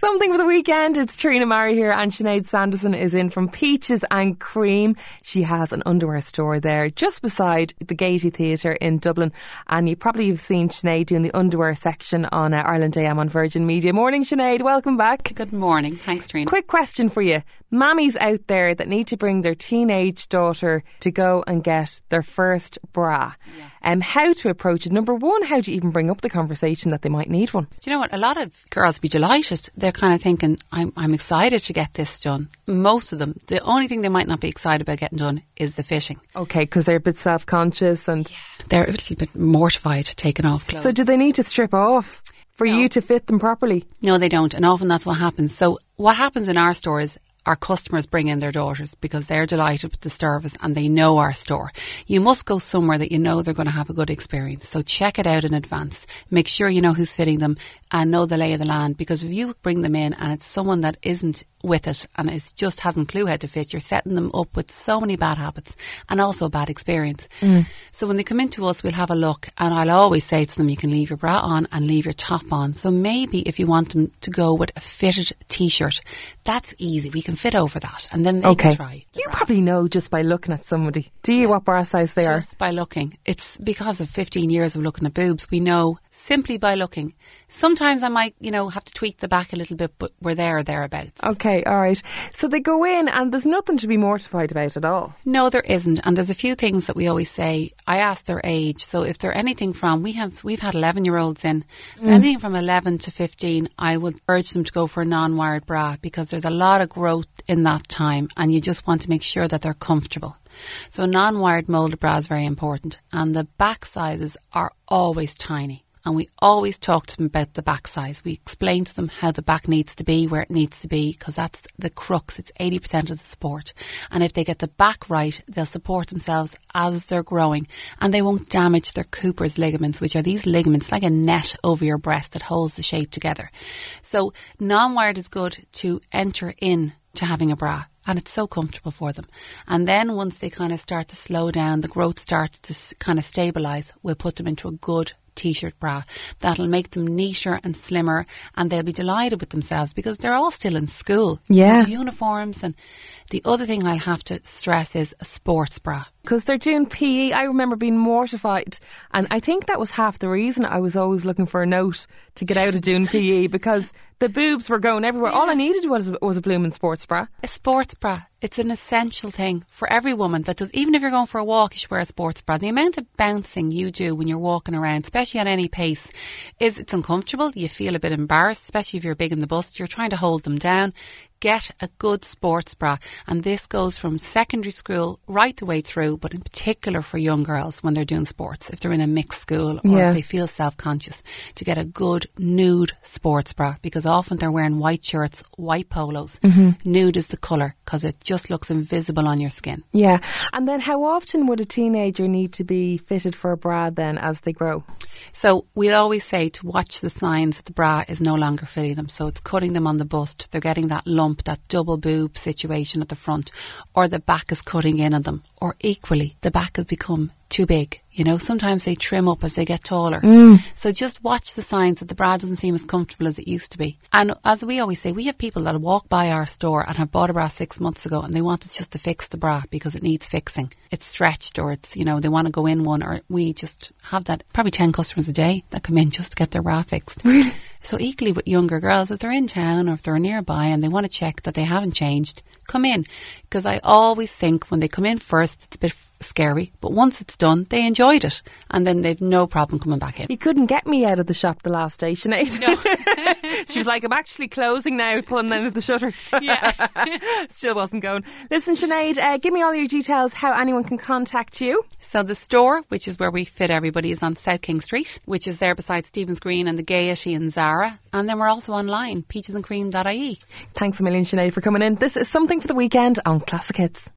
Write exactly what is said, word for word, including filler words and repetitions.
Something for the weekend. It's Trina Murray here, and Sinead Sanderson is in from Peaches and Cream. She has an underwear store there just beside the Gaiety Theatre in Dublin, and you probably have seen Sinead doing the underwear section on uh, Ireland A M on Virgin Media. Morning, Sinead. Welcome back. Good morning. Thanks, Trina. Quick question for you. Mammies out there that need to bring their teenage daughter to go and get their first bra. Yes. Um, how to approach it. Number one, how do you even bring up the conversation that they might need one? Do you know what? A lot of girls would be delighted. They're kind of thinking, I'm, I'm excited to get this done. Most of them, the only thing they might not be excited about getting done is the fitting. Okay, because they're a bit self-conscious and... Yeah, they're a little bit mortified taking off clothes. So do they need to strip off for No. you to fit them properly? No, they don't. And often that's what happens. So what happens in our store is our customers bring in their daughters because they're delighted with the service and they know our store. You must go somewhere that you know they're going to have a good experience. So check it out in advance. Make sure you know who's fitting them and know the lay of the land, because if you bring them in and it's someone that isn't with it and is just hasn't clue how to fit, you're setting them up with so many bad habits and also a bad experience. Mm. So when they come into us, we'll have a look, and I'll always say to them, you can leave your bra on and leave your top on. So maybe if you want them to go with a fitted t-shirt, that's easy. We can fit over that and then they okay. can try. You probably know just by looking at somebody. Do you, what bra size they just are? Just by looking. It's because of fifteen years of looking at boobs. We know simply by looking. Sometimes I might, you know, have to tweak the back a little bit, but we're there or thereabouts. Okay, all right. So they go in and there's nothing to be mortified about at all? No, there isn't. And there's a few things that we always say. I ask their age. So if they're anything from, we have, we've had eleven-year-olds in. So mm. anything from eleven to fifteen, I would urge them to go for a non-wired bra, because there's a lot of growth in that time and you just want to make sure that they're comfortable. So a non-wired moulded bra is very important, and the back sizes are always tiny. And we always talk to them about the back size. We explain to them how the back needs to be, where it needs to be, because that's the crux. It's eighty percent of the support. And if they get the back right, they'll support themselves as they're growing, and they won't damage their Cooper's ligaments, which are these ligaments like a net over your breast that holds the shape together. So non-wired is good to enter in to having a bra. And it's so comfortable for them. And then once they kind of start to slow down, the growth starts to kind of stabilise, we'll put them into a good t-shirt bra that'll make them neater and slimmer, and they'll be delighted with themselves because they're all still in school. Yeah. There's uniforms. And the other thing I'll have to stress is a sports bra. Because they're doing P E. I remember being mortified, and I think that was half the reason I was always looking for a note to get out of doing P E, because the boobs were going everywhere. Yeah. All I needed was, was a blooming sports bra. A sports bra. It's an essential thing for every woman that does. Even if you're going for a walk, you should wear a sports bra. The amount of bouncing you do when you're walking around, especially at any pace, is it's uncomfortable. You feel a bit embarrassed, especially if you're big in the bust. You're trying to hold them down. Get a good sports bra, and this goes from secondary school right the way through, but in particular for young girls when they're doing sports, if they're in a mixed school or yeah. if they feel self-conscious, to get a good nude sports bra, because often they're wearing white shirts, white polos. Mm-hmm. Nude is the colour because it just looks invisible on your skin. Yeah. And then how often would a teenager need to be fitted for a bra then as they grow? So we'll always say to watch the signs that the bra is no longer fitting them. So it's cutting them on the bust, they're getting that lump, that double boob situation at the front, or the back is cutting in on them, or equally the back has become too big. You know, sometimes they trim up as they get taller. Mm. So just watch the signs that the bra doesn't seem as comfortable as it used to be. And as we always say, we have people that walk by our store and have bought a bra six months ago and they want us just to fix the bra because it needs fixing. It's stretched, or it's, you know, they want to go in one, or we just have that, probably ten customers a day that come in just to get their bra fixed. Really? So equally with younger girls, if they're in town or if they're nearby and they want to check that they haven't changed, come in. Because I always think when they come in first, it's a bit scary, but once it's done, they enjoyed it, and then they've no problem coming back in. You couldn't get me out of the shop the last day, Sinead. No. She was like, I'm actually closing now, pulling down the shutters. Yeah. Still wasn't going. Listen, Sinead, uh, give me all your details, how anyone can contact you. So the store, which is where we fit everybody, is on South King Street, which is there beside Stephen's Green and the Gaiety and Zara. And then we're also online, peaches and cream dot I E. Thanks a million, Sinead, for coming in. This is Something for the Weekend on Classic Hits.